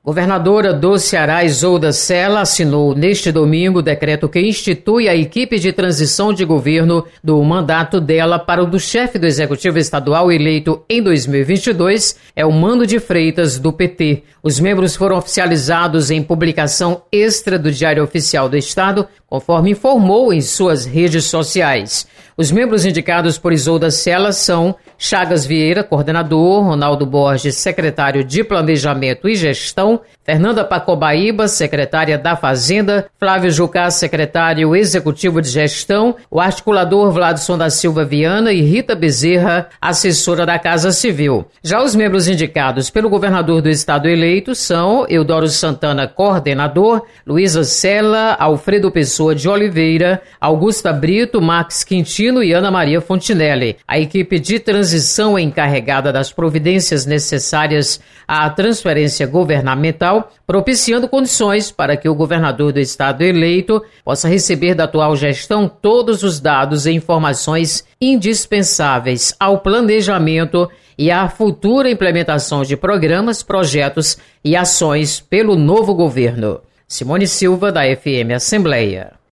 Governadora do Ceará, Isolda Sela, assinou neste domingo o decreto que institui a equipe de transição de governo do mandato dela para o do chefe do Executivo Estadual eleito em 2022, é o Mano de Freitas, do PT. Os membros foram oficializados em publicação extra do Diário Oficial do Estado, conforme informou em suas redes sociais. Os membros indicados por Isolda Sela são Chagas Vieira, coordenador, Ronaldo Borges, secretário de Planejamento e Gestão, Fernanda Pacobaíba, secretária da Fazenda, Flávio Jucá, secretário executivo de Gestão, o articulador Vladson da Silva Viana e Rita Bezerra, assessora da Casa Civil. Já os membros indicados pelo governador do estado eleito são Eudoro Santana, coordenador, Luísa Sela, Alfredo Pessoa de Oliveira, Augusta Brito, Max Quintino e Ana Maria Fontinelli. A equipe de transição é encarregada das providências necessárias à transferência governamental, propiciando condições para que o governador do estado eleito possa receber da atual gestão todos os dados e informações indispensáveis ao planejamento e à futura implementação de programas, projetos e ações pelo novo governo. Simone Silva, da FM Assembleia.